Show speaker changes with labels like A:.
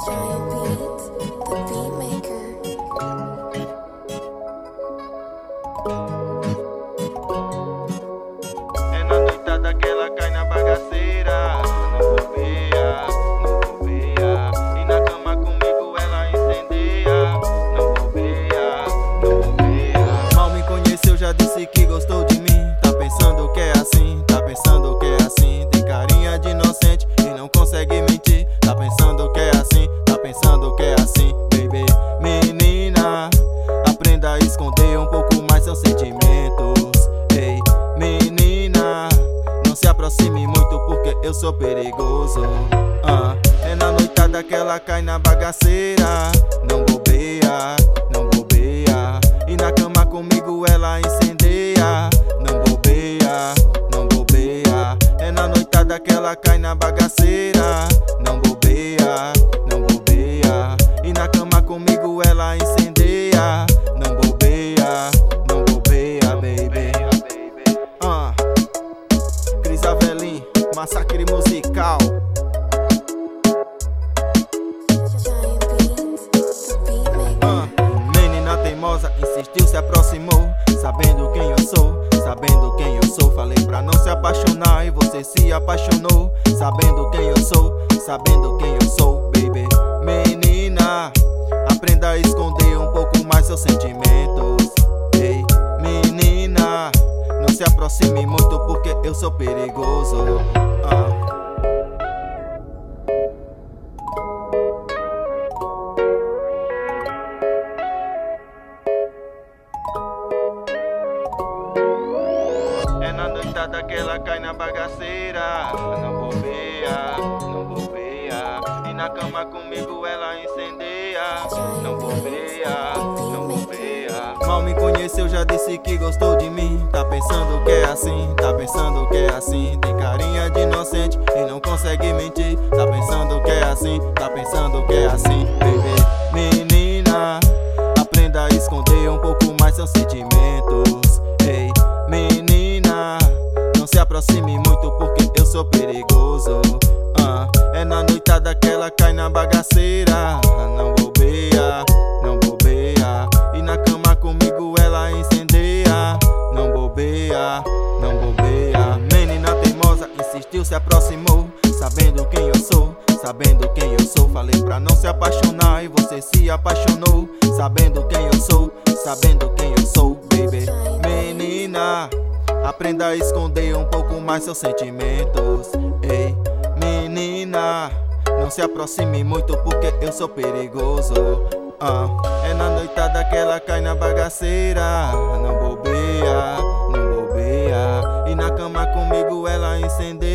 A: Giant Beats, the beat maker.
B: É na noitada que ela cai na bagaceira. Não bobeia, não bobeia. E na cama comigo ela incendeia. Não bobeia, não bobeia. Mal me conheceu, já disse que gostou de mim. Tá pensando que é assim, tá pensando que é assim. Tem carinha de inocente e não consegue mentir. Tá pensando que é assim, tá pensando que é assim. Baby, menina, aprenda a esconder um pouco mais seus sentimentos. Ei, menina, não se aproxime muito porque eu sou perigoso. É na noitada que ela cai na bagaceira. Não bobeia, não bobeia. E na cama comigo ela incendeia. Não bobeia, não bobeia. É na noitada que ela cai na bagaceira. Não bobeia, não bobeia. E na cama comigo ela incendeia. Não bobeia, não bobeia, baby. Cris Avelin, massacre musical.
A: Giant Beats, the beat maker.
B: Menina teimosa, insistiu, se aproximou. Sabendo quem eu sou, sabendo quem eu sou. Falei pra não se apaixonar e você se apaixonou. Sabendo quem eu sou, sabendo quem eu sou, baby. Menina, aprenda a esconder um pouco mais seus sentimentos. Ei, menina, não se aproxime muito porque eu sou perigoso. É na noitada que ela cai na bagaceira. Não bobeia, não bobeia. E na cama comigo ela incendeia. Não bobeia, não bobeia. Mal me conheceu, já disse que gostou de mim. Tá pensando que é assim, tá pensando que é assim. Tem carinha de inocente e não consegue mentir. Tá pensando que é assim, tá pensando que é assim. Baby, menina, aprenda a esconder um pouco mais seus sentimentos. Ei, menina, não se aproxime muito porque eu sou perigoso. É na noitada que ela cai na bagaceira. Não bobeia, não bobeia. E na cama comigo ela incendeia. Não bobeia, não bobeia. Menina teimosa, insistiu, se aproximou. Sabendo quem eu sou, sabendo quem eu sou. Falei pra não se apaixonar e você se apaixonou. Sabendo quem eu sou, sabendo quem eu sou, baby. Menina, aprenda a esconder um pouco mais seus sentimentos. Ei, menina, não se aproxime muito porque eu sou perigoso. É na noitada que ela cai na bagaceira. Não bobeia, não bobeia. E na cama comigo ela incendeia.